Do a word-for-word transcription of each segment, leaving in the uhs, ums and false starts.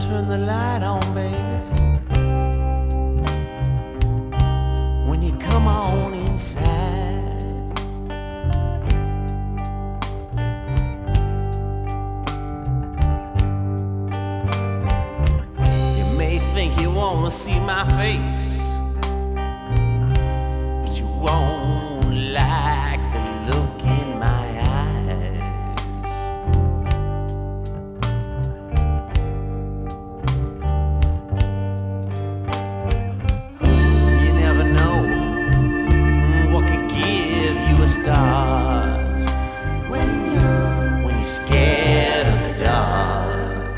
turn the light on, baby, when you come on inside. You may think you wanna see my face, but you won't like the look in my eyes. You never know what could give you a start when you're when you're scared of the dark.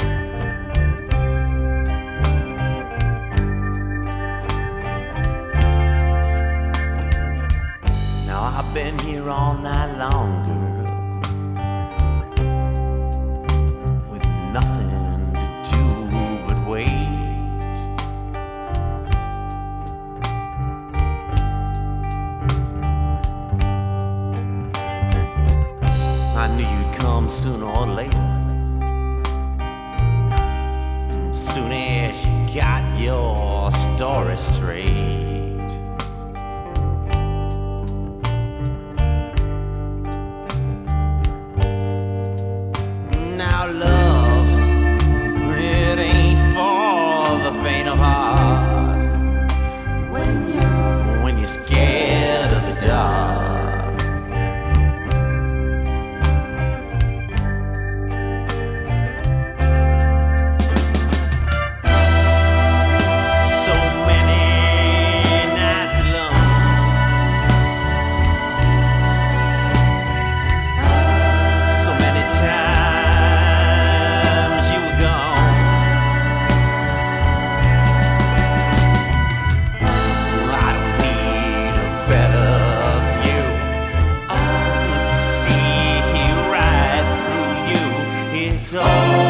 Now I've been here all night long, girl, with nothing to do but wait. I knew you'd come sooner or later, soon as you got your story straight. Now love, it ain't for the faint of heart when you're when you're scared of the dark. So many nights alone, so many times you were gone. I don't need a better view to see right through you. It's over.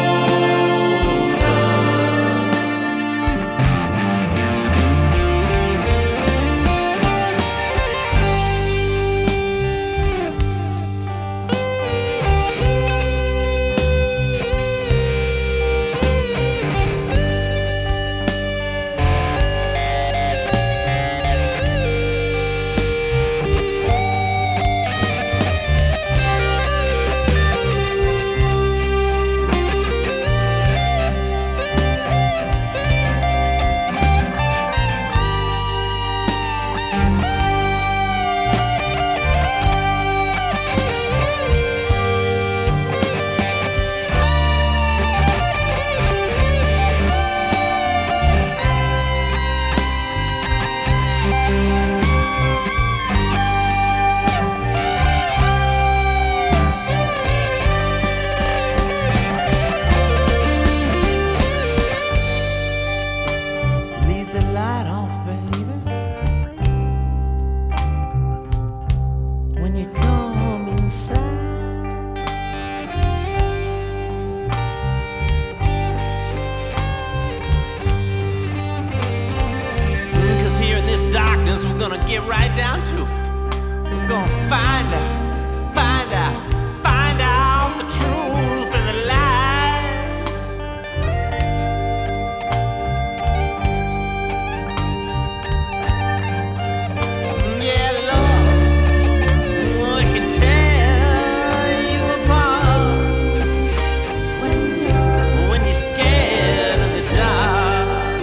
Leave the light off, baby, when you come inside. 'Cause here in this darkness, we're gonna get right down to it. We're gonna find out, find out, find out the truth and the lies. Yeah, love, I can tear you apart when you're when you're scared of the dark.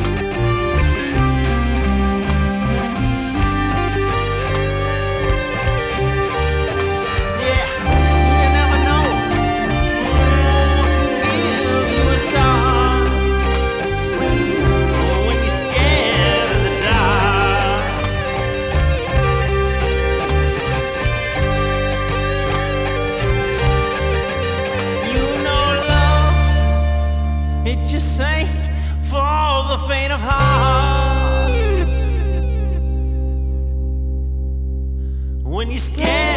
Yeah, you never know what can give you a start when you're when you're scared of the dark. You know love, it just ain't for the faint of heart when you're scared